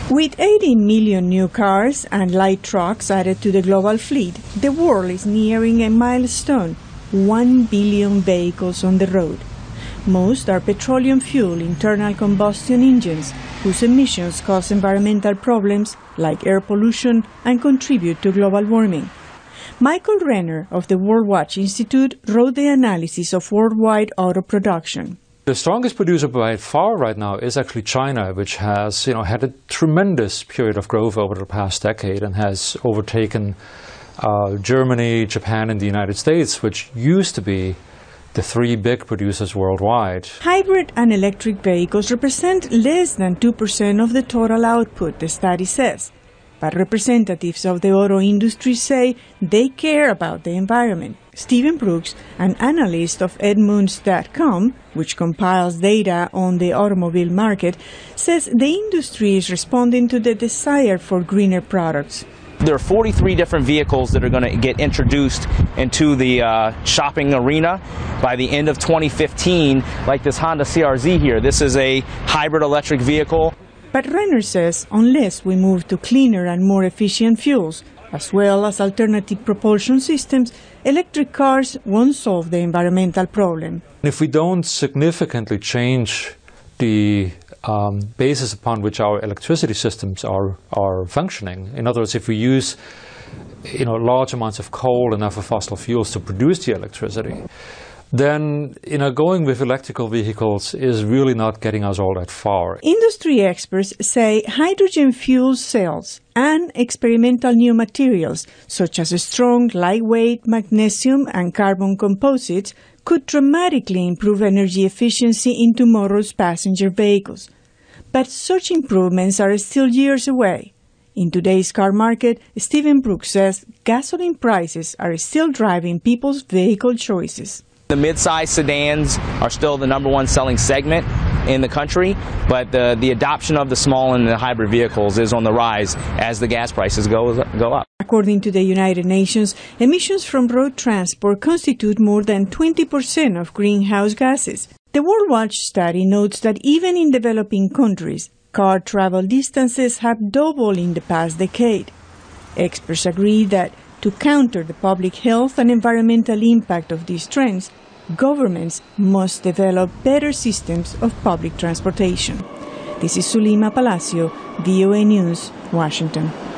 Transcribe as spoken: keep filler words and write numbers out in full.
With eighteen million new cars and light trucks added to the global fleet, the world is nearing a milestone, one billion vehicles on the road. Most are petroleum fuel internal combustion engines, whose emissions cause environmental problems like air pollution and contribute to global warming. Michael Renner of the World Watch Institute wrote the analysis of worldwide auto production. The strongest producer by far right now is actually China, which has you know, had a tremendous period of growth over the past decade and has overtaken uh, Germany, Japan, and the United States, which used to be the three big producers worldwide. Hybrid and electric vehicles represent less than two percent of the total output, the study says. But representatives of the auto industry say they care about the environment. Stephen Brooks, an analyst of Edmunds dot com, which compiles data on the automobile market, says the industry is responding to the desire for greener products. There are forty-three different vehicles that are going to get introduced into the uh, shopping arena by the end of twenty fifteen, like this Honda C R Z here. This is a hybrid electric vehicle. But Renner says unless we move to cleaner and more efficient fuels, as well as alternative propulsion systems, electric cars won't solve the environmental problem. If we don't significantly change the um, basis upon which our electricity systems are, are functioning, in other words, if we use you know, large amounts of coal and other fossil fuels to produce the electricity, then you know, going with electrical vehicles is really not getting us all that far. Industry experts say hydrogen fuel cells and experimental new materials, such as strong, lightweight magnesium and carbon composites, could dramatically improve energy efficiency in tomorrow's passenger vehicles. But such improvements are still years away. In today's car market, Stephen Brooks says gasoline prices are still driving people's vehicle choices. The mid-size sedans are still the number one selling segment in the country, but the, the adoption of the small and the hybrid vehicles is on the rise as the gas prices go, go up. According to the United Nations, emissions from road transport constitute more than twenty percent of greenhouse gases. The World Watch study notes that even in developing countries, car travel distances have doubled in the past decade. Experts agree that to counter the public health and environmental impact of these trends, governments must develop better systems of public transportation. This is Zulima Palacio, V O A News, Washington.